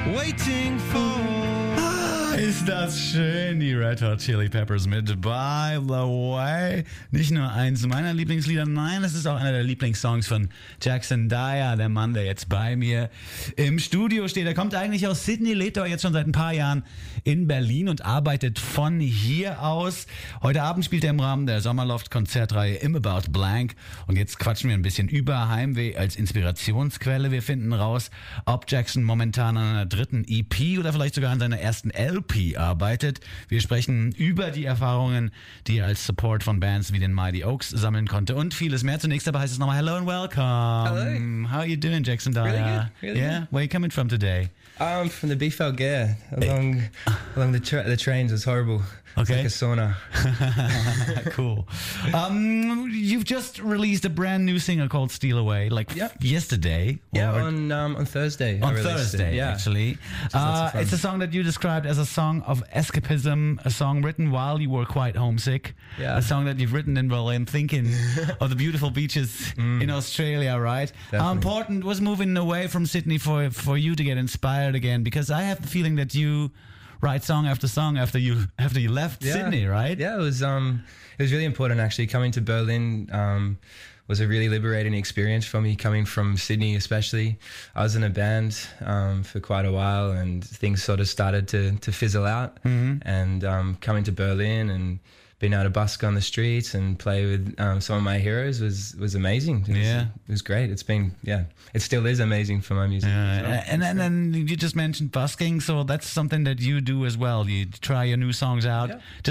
waiting for. Ist das schön, die Red Hot Chili Peppers mit By the Way. Nicht nur eins meiner Lieblingslieder, nein, es ist auch einer der Lieblingssongs von Jackson Dyer, der Mann, der jetzt bei mir im Studio steht. Er kommt eigentlich aus Sydney, lebt aber jetzt schon seit ein paar Jahren in Berlin und arbeitet von hier aus. Heute Abend spielt er im Rahmen der Sommerloft-Konzertreihe Im About Blank und jetzt quatschen wir ein bisschen über Heimweh als Inspirationsquelle. Wir finden raus, ob Jackson momentan an einer dritten EP oder vielleicht sogar an seiner ersten LP arbeitet. Wir sprechen über die Erfahrungen, die er als Support von Bands wie den Mighty Oaks sammeln konnte und vieles mehr. Zunächst aber heißt es nochmal Hello and welcome. Hello. How are you doing, Jackson Dyer? Really good. Really yeah? good. Where are you coming from today? From the Beefalgare along the trains. It was horrible. Okay. It's like a sauna. Cool. You've just released a brand new single called Steal Away, yesterday. Yeah, on Thursday. On Thursday, actually. It's a song that you described as a song of escapism, a song written while you were quite homesick. Yeah. A song that you've written in Berlin, thinking of the beautiful beaches in Australia, right? Definitely. How important was moving away from Sydney for you to get inspired again? Because I have the feeling that you write song after song after you left Sydney, right? Yeah, it was really important actually. Coming to Berlin was a really liberating experience for me, coming from Sydney especially. I was in a band for quite a while and things sort of started to fizzle out. And coming to Berlin and being able to busk on the streets and play with some of my heroes was amazing. It was great. It still is amazing for my music. And then you just mentioned busking, so that's something that you do as well. You try your new songs out,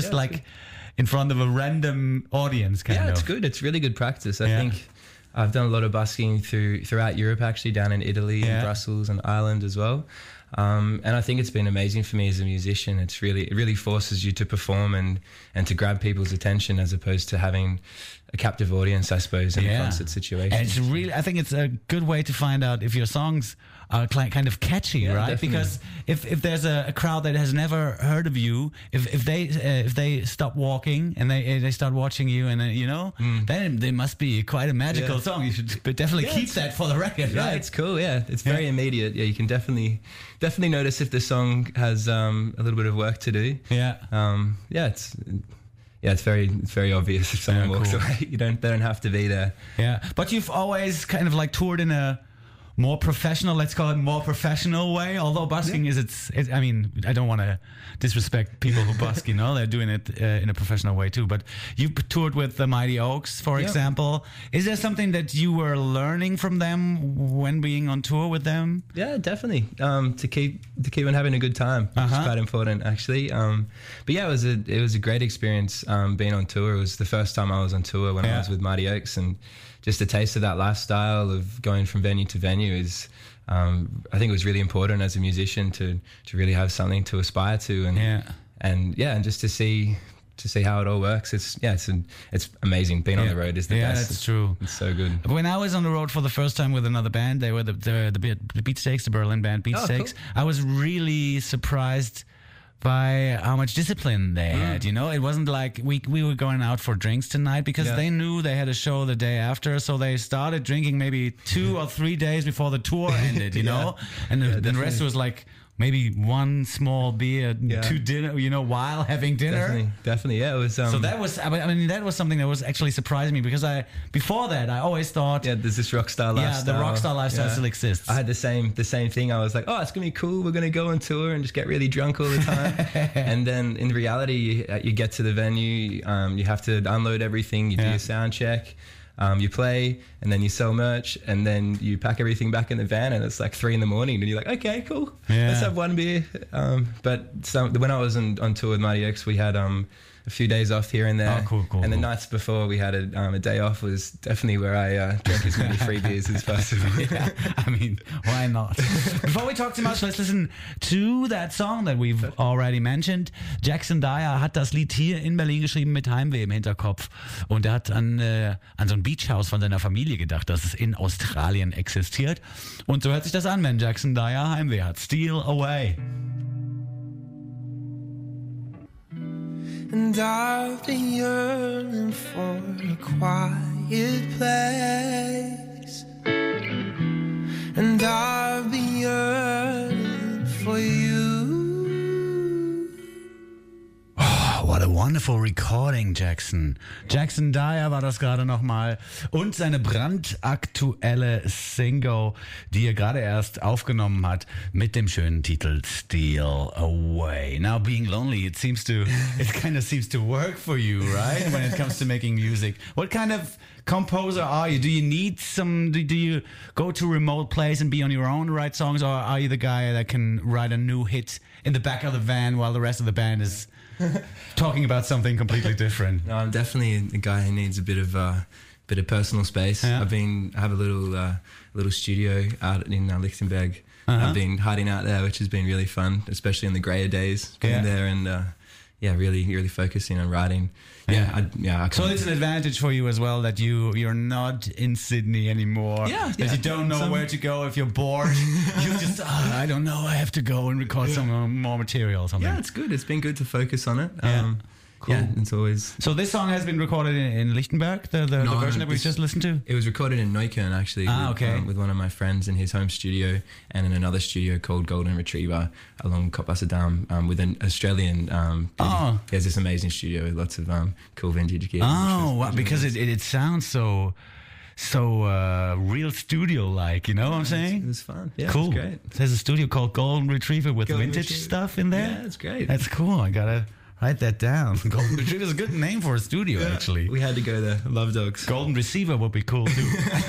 in front of a random audience, kind of. Yeah, it's good. It's really good practice. I think I've done a lot of busking throughout Europe, actually, down in Italy and Brussels and Ireland as well. And I think it's been amazing for me as a musician. It really forces you to perform and to grab people's attention as opposed to having a captive audience, I suppose, in a concert situation. And it's really, I think it's a good way to find out if your songs are kind of catchy, right? Definitely. Because if there's a crowd that has never heard of you, if they stop walking and they start watching you, and then they must be quite a magical song. You should definitely keep that for the record, Yeah, right? it's cool. Yeah, it's very immediate. Yeah, you can definitely notice if the song has a little bit of work to do. It's very obvious if someone walks away. They don't have to be there. Yeah, but you've always kind of toured in a more professional, let's call it more professional way, although busking is I mean, I don't want to disrespect people who busk, they're doing it in a professional way too, but you toured with the Mighty Oaks, for example. Is there something that you were learning from them when being on tour with them? Yeah, definitely. To keep on having a good time, which is quite important actually. But yeah, it was a great experience being on tour. It was the first time I was on tour when I was with Mighty Oaks, and just a taste of that lifestyle of going from venue to venue is, I think it was really important as a musician to really have something to aspire to, and just to see how it all works. It's amazing. Being on the road is the best. Yeah, that's true. It's so good. When I was on the road for the first time with another band, they were the Beatsteaks, the Berlin band Beatsteaks. Cool. I was really surprised by how much discipline they had. It wasn't like we were going out for drinks tonight because they knew they had a show the day after, so they started drinking maybe 2 or 3 days before the tour ended, and the rest was like maybe one small beer to dinner, while having dinner. Definitely, yeah. It was. So that was, that was something that was actually surprising me, because before that I always thought, there's this rock star lifestyle. Yeah, the rock star lifestyle still exists. I had the same thing. I was like, oh, it's gonna be cool. We're gonna go on tour and just get really drunk all the time. And then in reality, you get to the venue, you have to unload everything. You do your sound check. You play, and then you sell merch, and then you pack everything back in the van, and it's like 3 a.m, and you're like, okay, cool, let's have one beer. But when I was on tour with Mighty Oaks, we had a few days off here and there. Oh, cool. And the nights before we had a day off was definitely where I drank as many free beers as possible. Yeah, I mean, why not? Before we talk too much, let's listen to that song that we've already mentioned. Jackson Dyer hat das Lied hier in Berlin geschrieben mit Heimweh im Hinterkopf. Und er hat an so ein Beachhaus von seiner Familie gedacht, das in Australien existiert. Und so hört sich das an, wenn Jackson Dyer Heimweh hat. Steal Away. And I've been yearning for a quiet place. And I've been yearning for wonderful recording, Jackson. Jackson Dyer war das gerade nochmal. Und seine brandaktuelle Single, die er gerade erst aufgenommen hat, mit dem schönen Titel Steal Away. Now, being lonely, it kind of seems to work for you, right? When it comes to making music. What kind of composer are you? Do you need do you go to a remote place and be on your own to write songs, or are you the guy that can write a new hit in the back of the van while the rest of the band is talking about something completely different? No, I'm definitely a guy who needs a bit of personal space. Yeah. I have a little studio out in Lichtenberg. Uh-huh. I've been hiding out there, which has been really fun, especially in the grayer days. Going there and really focusing on writing. So it's an advantage for you as well that you're not in Sydney anymore. That you don't know where to go if you're bored. You just I don't know. I have to go and record some more material or something. Yeah, it's good. It's been good to focus on it. Cool. Yeah, it's always. So this song has been recorded in Lichtenberg, the version that we just listened to? It was recorded in Neukölln, actually, with one of my friends in his home studio, and in another studio called Golden Retriever along Kopassadam with an Australian. He has this amazing studio with lots of cool vintage gear. Because it sounds so real studio-like, you know what I'm saying? It was fun. Yeah, cool. It was great. There's a studio called Golden Retriever with vintage stuff in there. Yeah, it's great. That's cool. I gotta write that down. Golden Retriever is a good name for a studio, actually. We had to go there. Love dogs. Golden Receiver would be cool too.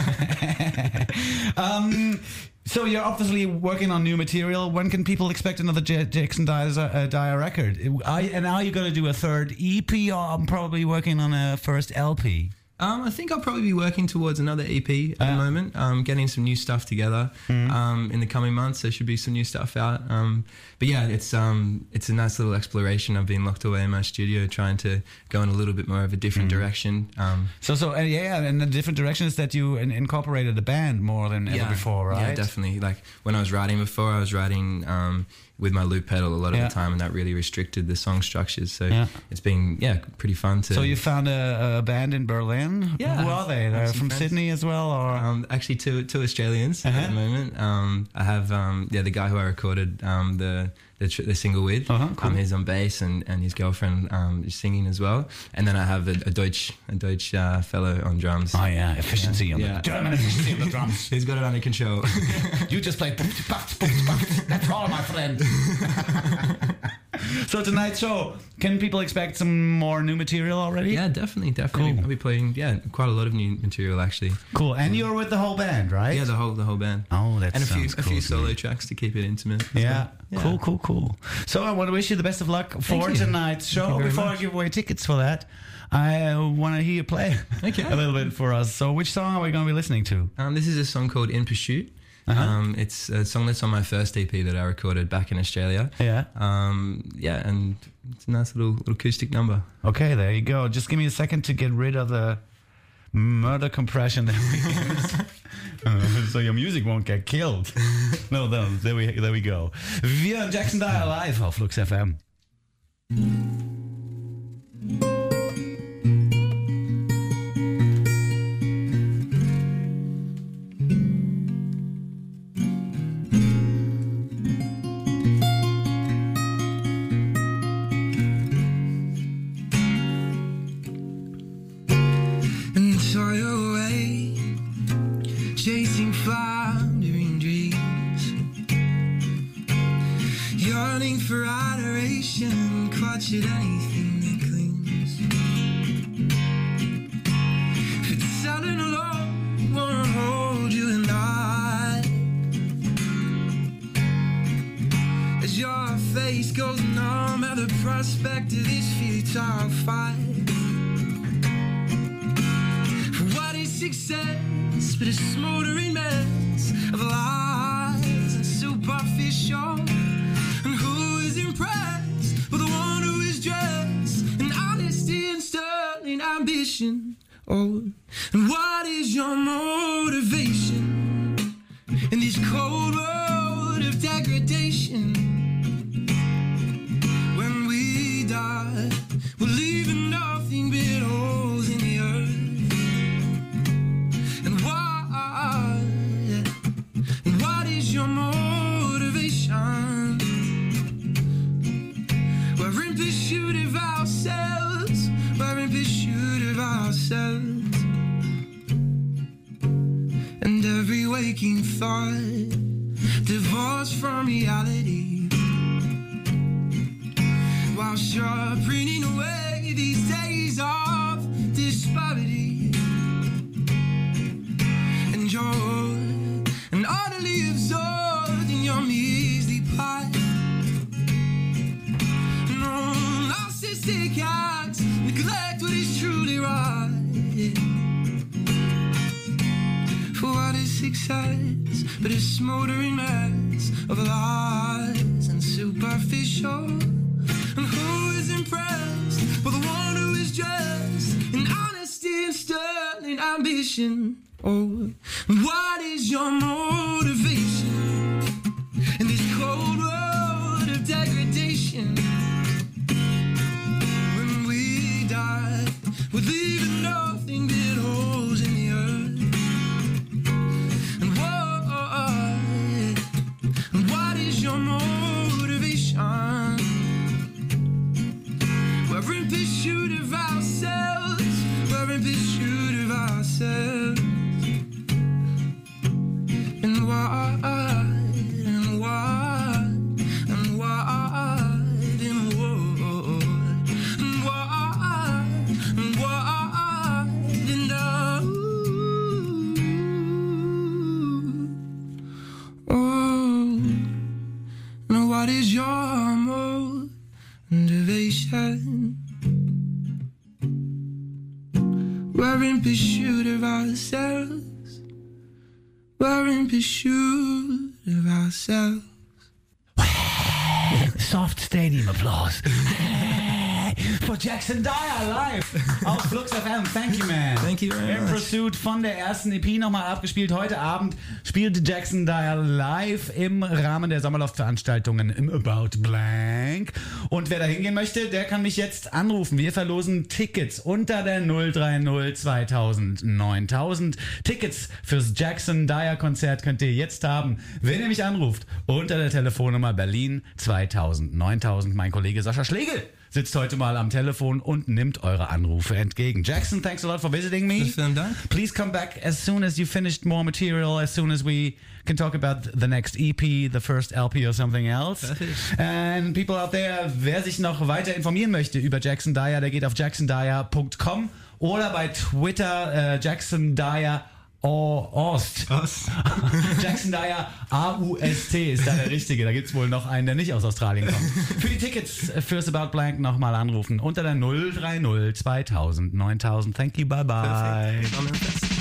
So you're obviously working on new material. When can people expect another Jackson Dyer record? Are you going to do a third EP, or I'm probably working on a first LP? I think I'll probably be working towards another EP at the moment. Getting some new stuff together in the coming months. There should be some new stuff out. But yeah, it's a nice little exploration. I've been locked away in my studio trying to go in a little bit more of a different direction. And the different direction is that you incorporated the band more than ever before, right? Yeah, definitely. Like when I was writing before, I was writing with my loop pedal a lot of the time, and that really restricted the song structures. So it's been pretty fun to. So you found a band in Berlin. Yeah. Who are they? They're from friends. Sydney as well, or actually two Australians at the moment. I have the guy who I recorded the single with. Cool. He's on bass, and his girlfriend is singing as well. And then I have a Deutsch fellow on drums. Oh yeah, efficiency on the German efficiency on the drums. He's got it under control. You just play. That's all, my friend. So tonight's show, can people expect some more new material already? Yeah, definitely. Cool. I'll be playing quite a lot of new material actually. Cool. And you're with the whole band, right? Yeah, the whole band. Oh, that's and a few solo tracks to keep it intimate. Yeah. Well. Cool. So I want to wish you the best of luck for tonight's show. Before I give away tickets for that, I want to hear you play a little bit for us. So which song are we going to be listening to? This is a song called In Pursuit. It's a song that's on my first EP that I recorded back in Australia. Yeah. And it's a nice little acoustic number. Okay, there you go. Just give me a second to get rid of the murder compression that we use. So your music won't get killed. No, there we go. Wir hören Jackson Dyer live auf Flux FM. Chasing floundering dreams, yearning for adoration, clutch at anything that clings. If it's standing alone, wanna hold you and I, as your face goes numb at the prospect of this futile fight. For what is success but a smoldering mess of lies and superficial? And who is impressed with the one who is dressed in honesty and sterling ambition? Oh, and what is your motivation in this cold world of degradation? When we die, we're leaving nothing but holes in the earth. Your motivation, we're in pursuit of ourselves. ourselves. And every waking thought divorced from reality, while sharpening away these days of disparity. And you're and utterly absorbed in your measly pie. No narcissistic acts neglect what is truly right. For what is success but a smoldering mess of lies and superficial? And who is impressed by the one who is dressed in honesty and sterling ambition? Oh, and what is your motivation in this cold world of degradation? When we die, we're leaving nothing but holes in the earth. And what is your motivation? We're in pursuit of ourselves. We're in pursuit of ourselves. And what? And what? And what? And what? And what? And what? And oh, now what is your motivation? We're in pursuit of ourselves. We're in pursuit of ourselves. Soft Stadium Applaus. For Jackson Dyer live auf Flux FM. Thank you, man. Thank you very In much. Pursuit von der ersten EP nochmal abgespielt. Heute Abend spielte Jackson Dyer live im Rahmen der Sommerloftveranstaltungen im About Blank. Und wer da hingehen möchte, der kann mich jetzt anrufen. Wir verlosen Tickets unter der 030 2000 9000. Tickets fürs Jackson Dyer Konzert könnt ihr jetzt haben, wenn ihr mich anruft. Unter der Telefonnummer Berlin 2000 9000. Mein Kollege Sascha Schlegel sitzt heute mal am Telefon und nimmt eure Anrufe entgegen. Jackson, thanks a lot for visiting me. Vielen Dank. Please come back as soon as you finished more material, as soon as we can talk about the next EP, the first LP or something else. Perfect. And people out there, wer sich noch weiter informieren möchte über Jackson Dyer, der geht auf jacksondyer.com oder bei Twitter Jackson Dyer Ost. Jackson Dyer AUST ist da der Richtige. Da gibt es wohl noch einen, der nicht aus Australien kommt. Für die Tickets fürs About Blank nochmal anrufen unter der 030 2000 9000. Thank you, bye bye. Perfect.